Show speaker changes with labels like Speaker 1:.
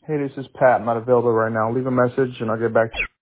Speaker 1: Hey, this is Pat. I'm not available right now. Leave a message and I'll get back to you.